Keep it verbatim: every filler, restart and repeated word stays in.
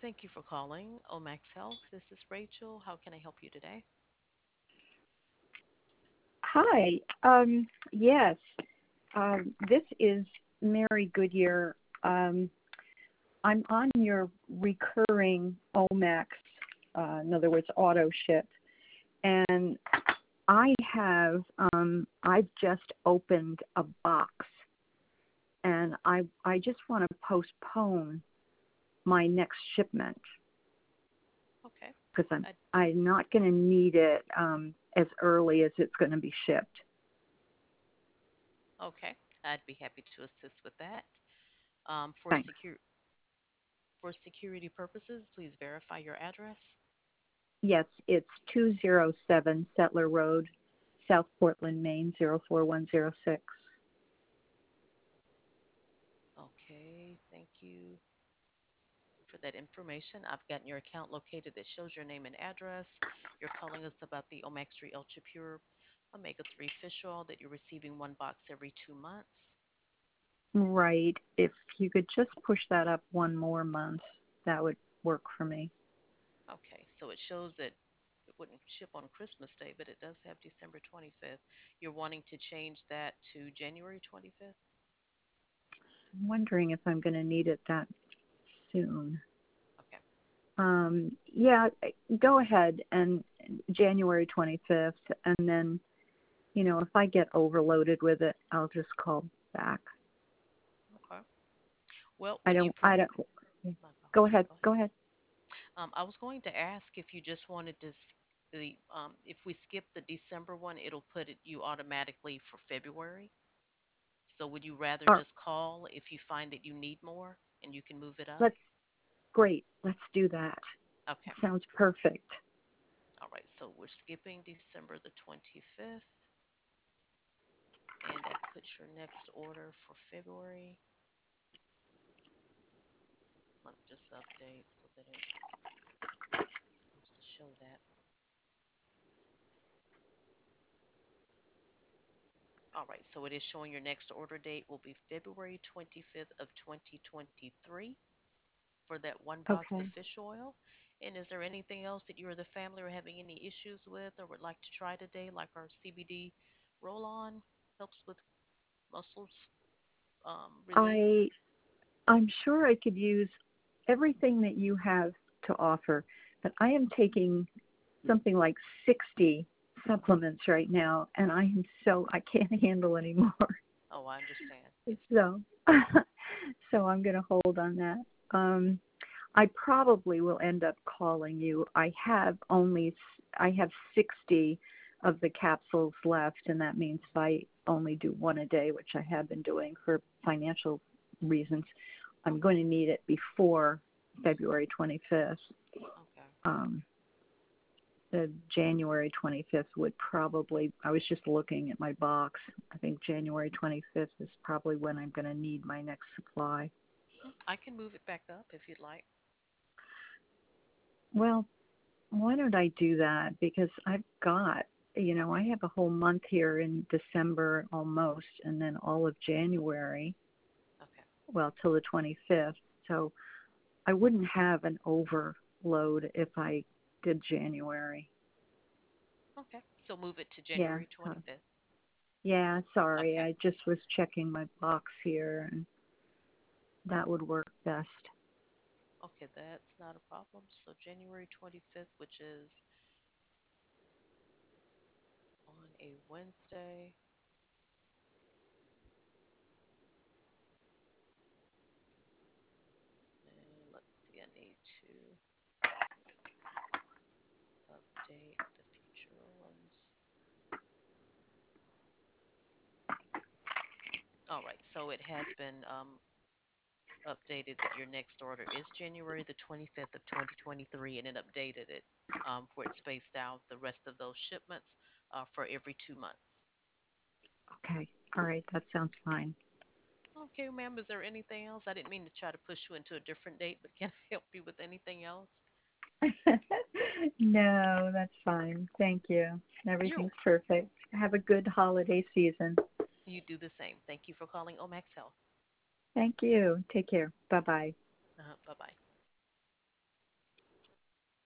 Thank you for calling Omax Health. This is Rachel. How can I help you today? Hi. Um, yes, um, this is Mary Goodyear. Um, I'm on your recurring Omax, uh, in other words, auto ship, and I have um, I've just opened a box, and I I just want to postpone my next shipment Okay. because I'm I, I'm not going to need it um, as early as it's going to be shipped. okay. I'd be happy to assist with that. Um, for Thanks. secure for security purposes, please verify your address. Yes, it's two oh seven Settler Road, South Portland, Maine, zero four one zero six. Okay. Thank you for that information. I've gotten your account located that shows your name and address. You're calling us about the Omax three Ultra Pure omega three fish oil that you're receiving one box every two months. Right. If you could just push that up one more month, that would work for me. Okay, so it shows that it wouldn't ship on Christmas Day, but it does have December twenty-fifth. You're wanting to change that to January twenty-fifth? I'm wondering if I'm going to need it that soon. Okay. Um, yeah, go ahead and January twenty-fifth, and then, you know, if I get overloaded with it, I'll just call back. Okay. Well, I would you don't, pre- I don't, my go apologies. ahead, Go ahead. go ahead. Um, I was going to ask if you just wanted to s- the um, if we skip the December one, it'll put it you automatically for February. So would you rather All right, just call if you find that you need more and you can move it up? let's, great, let's do that. Okay. Sounds perfect. All right. So we're skipping December the twenty-fifth. And that puts your next order for February. Let me just update so that it seems to show that. All right, so it is showing your next order date will be February twenty-fifth of twenty twenty-three for that one box of Okay. fish oil. And is there anything else that you or the family are having any issues with or would like to try today, like our C B D roll-on helps with muscles um, relief? I I'm sure I could use everything that you have to offer, but I am taking something like sixty supplements right now, and I am so I can't handle anymore. Oh, I understand. Yes, ma'am. So, so I'm going to hold on that. Um, I probably will end up calling you. I have only I have sixty of the capsules left, and that means if I only do one a day, which I have been doing for financial reasons, I'm going to need it before February twenty-fifth. Okay. Um, the January twenty-fifth would probably, I was just looking at my box. I think January twenty-fifth is probably when I'm going to need my next supply. Mm, I can move it back up if you'd like. Well, why don't I do that? Because I've got, you know, I have a whole month here in December almost, and then all of January, Okay. well, till the twenty-fifth. So I wouldn't have an overload if I did January. Okay. So move it to Yeah. January So, twenty-fifth. yeah, sorry. Okay. I just was checking my box here, and that would work best. Okay, that's not a problem. So January twenty-fifth, which is on a Wednesday. And let's see, I need to update the future ones. All right, so it has been um, updated that your next order is January the twenty-fifth of twenty twenty-three, and it updated it um, for it spaced out the rest of those shipments uh, for every two months. Okay. All right. That sounds fine. Okay, ma'am, is there anything else? I didn't mean to try to push you into a different date, but can I help you with anything else? No, that's fine. Thank you. You Everything's perfect. Have a good holiday season. you do the same. Thank you for calling Omax Health. Thank you. Take care. Bye bye. Uh-huh. Bye bye.